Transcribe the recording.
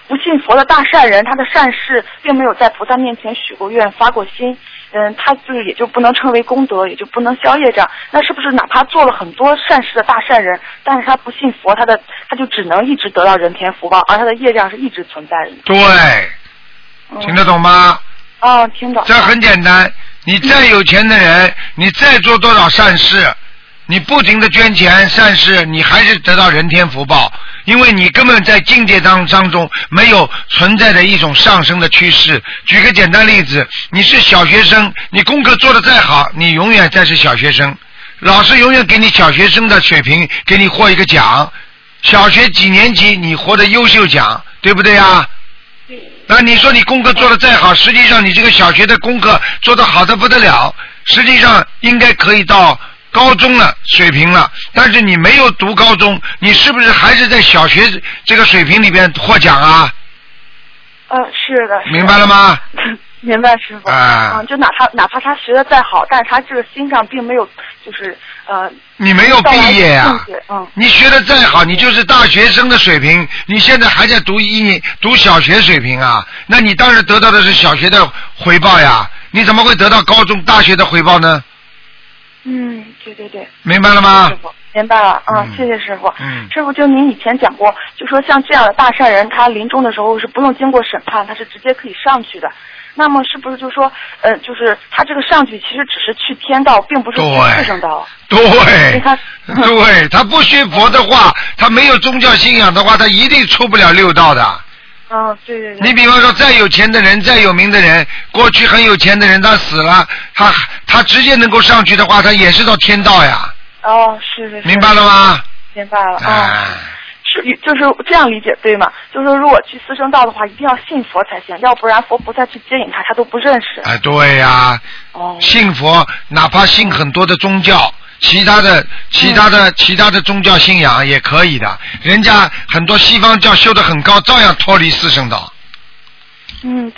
不信佛的大善人，他的善事并没有在菩萨面前许过愿、发过心，他就是也就不能称为功德，也就不能消业障。那是不是哪怕做了很多善事的大善人，但是他不信佛，他就只能一直得到人天福报，而他的业障是一直存在的？ 对，听得懂吗？ 哦，听懂。 这很简单，你再有钱的人，你再做多少善事，你不停的捐钱善事，你还是得到人天福报，因为你根本在境界当中没有存在的一种上升的趋势。举个简单例子，你是小学生，你功课做得再好，你永远再是小学生，老师永远给你小学生的水平，给你获一个奖，小学几年级你获得优秀奖，对不对啊？那你说你功课做得再好，实际上你这个小学的功课做得好得不得了，实际上应该可以到高中了水平了，但是你没有读高中，你是不是还是在小学这个水平里边获奖啊？ 是的。 明白了吗？ 明白，师傅。就哪怕他学的再好，但是他这个心上并没有，就是你没有毕业啊。你学的再好，你就是大学生的水平，你现在还在读小学水平啊，那你当然得到的是小学的回报呀，你怎么会得到高中大学的回报呢？ 对。 明白了吗？ 师傅，明白了。谢谢师傅。师傅，就您以前讲过，就说像这样的大善人，他临终的时候是不用经过审判，他是直接可以上去的。那么是不是就说，就是他这个上去其实只是去天道，并不是去四圣道？ 对，对，他不学佛的话，他没有宗教信仰的话，他一定出不了六道的。 对。 你比方说，再有钱的人，再有名的人，过去很有钱的人，他死了，他直接能够上去的话，他也是到天道呀。 是。 明白了吗？ 明白了。就是这样理解对吗？就是说，如果去四圣道的话，一定要信佛才行，要不然佛菩萨去接引他都不认识。 对呀。信佛，哪怕信很多的宗教，其他的宗教信仰也可以的。人家很多西方教修得很高，照样脱离四圣道。